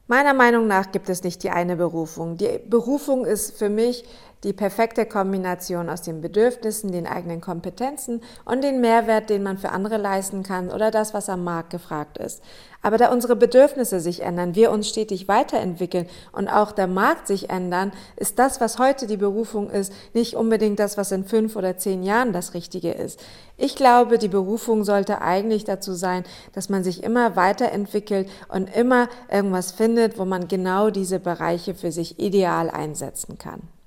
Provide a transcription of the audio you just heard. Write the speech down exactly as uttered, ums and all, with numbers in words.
Meiner Meinung nach gibt es nicht die eine Berufung. Die Berufung ist für mich die perfekte Kombination aus den Bedürfnissen, den eigenen Kompetenzen und den Mehrwert, den man für andere leisten kann oder das, was am Markt gefragt ist. Aber da unsere Bedürfnisse sich ändern, wir uns stetig weiterentwickeln und auch der Markt sich ändern, ist das, was heute die Berufung ist, nicht unbedingt das, was in fünf oder zehn Jahren das Richtige ist. Ich glaube, die Berufung sollte eigentlich dazu sein, dass man sich immer weiterentwickelt und immer irgendwas findet, wo man genau diese Bereiche für sich ideal einsetzen kann.